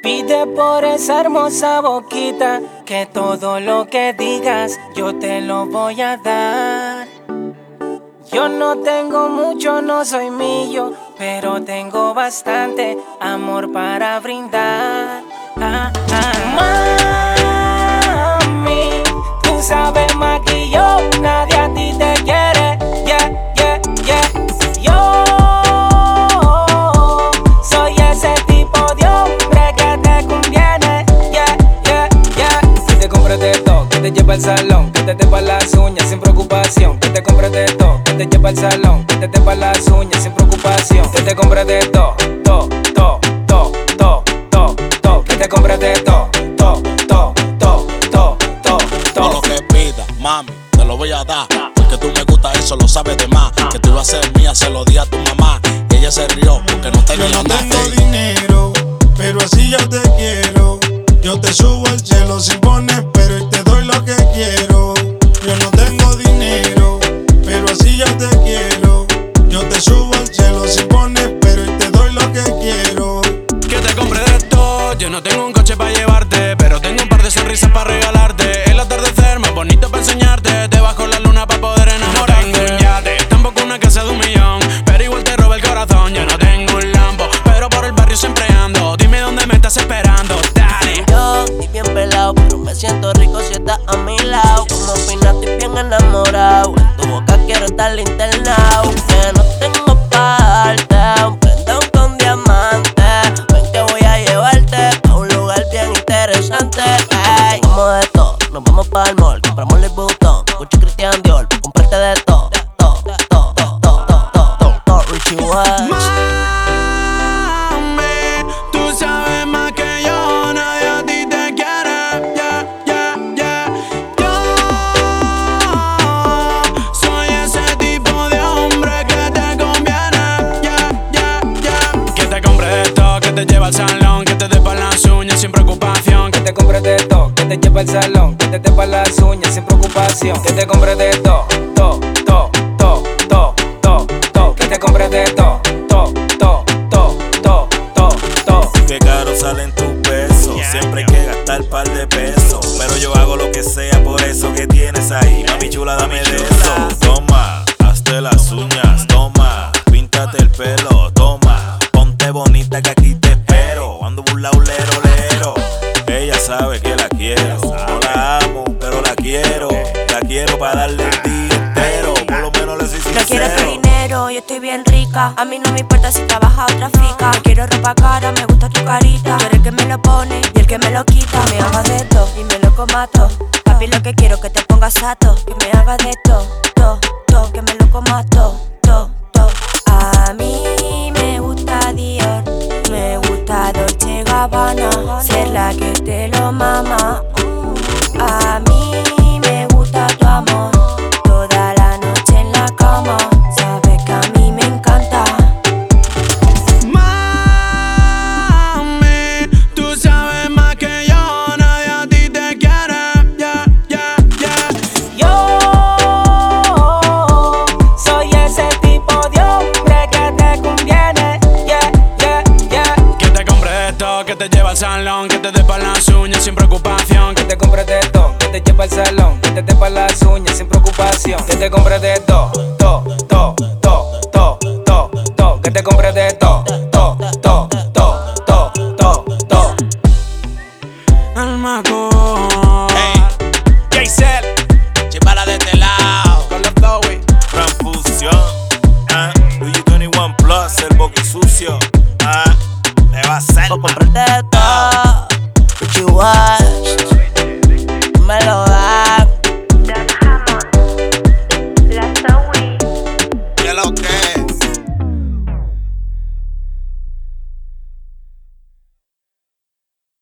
Pide por esa hermosa boquita que todo lo que digas yo te lo voy a dar. Yo no tengo mucho, no soy millo, pero tengo bastante amor para brindar. Mami, tú sabes más que yo, nadie a ti te quiere. Yeah, yeah, yeah. Yo soy ese tipo de hombre que te conviene. Yeah, yeah, yeah. Que te compre de todo, que te lleve al salón, que te tepa las uñas sin preocupación. Que te compre de todo, que te lleve al salón, que te tepa las uñas sin preocupación. Que te compre de todo, todo, todo, todo, todo, todo, todo. Que te compre de todo, todo, todo, todo, todo, todo, todo. Lo que pida, mami, te lo voy a dar. Porque tú me gusta, eso lo sabes de más. Que tú ibas a ser mía, se lo di a tu mamá. Y ella se rió porque no tenía nada. Yo no nada. tengo dinero, pero así yo te quiero. Yo te subo al cielo sin poner pero y te doy lo que quiero. Yo no tengo dinero, pero así yo te quiero. Yo te subo al cielo sin poner pero y te doy lo que quiero. Que te compre de todo. Yo no tengo un coche para llevarte, pero tengo un par de sonrisas para regalarte. El atardecer más bonito para enseñarte. Te bajo la luna para poder enamorarte. No tengo un yate, tampoco una casa de 1 millón, pero igual te roba el corazón. Yo no tengo un Lambo, pero por el barrio siempre ando. Dime dónde me estás esperando, dale. Yo estoy bien pelado, pero me siento rico si estás a mi lado. Como Pina estoy bien enamorado, en tu boca quiero estar internado. Que no tengo pa' darte un prendón con diamante. Ven que voy a llevarte a un lugar bien interesante. Ey, como de todo, nos vamos para el mall, compramos Louis Vuitton, Gucci, Christian Dior, comprarte de todo, todo, todo, todo, todo, todo, todo, Richie West. Tú sabes más que yo, nadie a ti te quiere. Yeah, yeah, yeah. Yo soy ese tipo de hombre que te conviene. Yeah, yeah, yeah. Que te compre de todo, que te lleva al salón, que te tepa las uñas sin preocupación. Que te compre de todo, que te lleve al salón, que te tepa las uñas sin preocupación. Que te compre de todo, todo, todo, todo, todo, todo, todo. Que te compre de todo, todo, todo, todo, todo, todo, todo. Qué caro salen tus pesos. Siempre hay que gastar par de pesos, pero yo hago lo que sea por eso que tienes ahí. Mami chula, dame de eso. Toma, hazte las uñas. Toma, píntate el pelo. Toma, ponte bonita que aquí te espero. Ando burlao, lero, lero. Ella sabe que la quiero. No la amo, pero la quiero. La quiero para darle el día entero. Por lo menos le soy sincero. No quiero tu dinero, yo estoy bien rica. A mí no me importa si trabaja o trafica. No quiero ropa cara, me gusta tu carita. Tú eres el que me lo pone y el que me lo quita. Me hagas de todo y me lo comato. Papi, lo que quiero que te pongas sato. Que me hagas de todo, todo, todo. Que me lo comas todo, todo, todo. A mí me gusta Dior, me gusta Dolce Gabbana. Ser la que te lo mama. A mí me gusta tu amor, toda la noche en la cama. Sabes que a mí me encanta. Mami, tú sabes más que yo, nadie a ti te quiere. Yeah, yeah, yeah. Yo soy ese tipo de hombre que te conviene. Yeah, yeah, yeah. Que te compre de todo, que te lleva al salón, que te tepa las uñas sin preocupación. Que te compre de todo, que te lleve al salón, que te tepa las uñas sin preocupación. Que te compre de todo, todo, todo, todo, todo, todo, todo. Que te compre de todo, todo, todo, todo, todo, todo, todo. Almaco. Hey, J-Cell, chipala de este lado. Con los Dowie. Transfusión, Luigi 21 Plus, el boqui sucio. Te va a hacer.